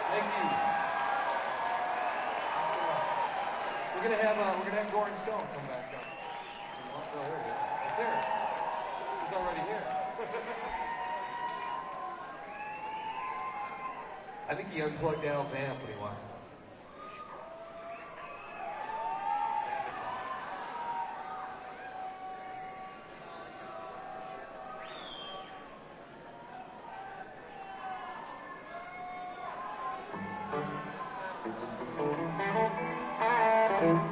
Thank you. Thanks a lot. We're gonna have Gordon Stone come back up. Oh, there it is. It's here. He's already here. I think he unplugged Al's amp when he left. Sabotage.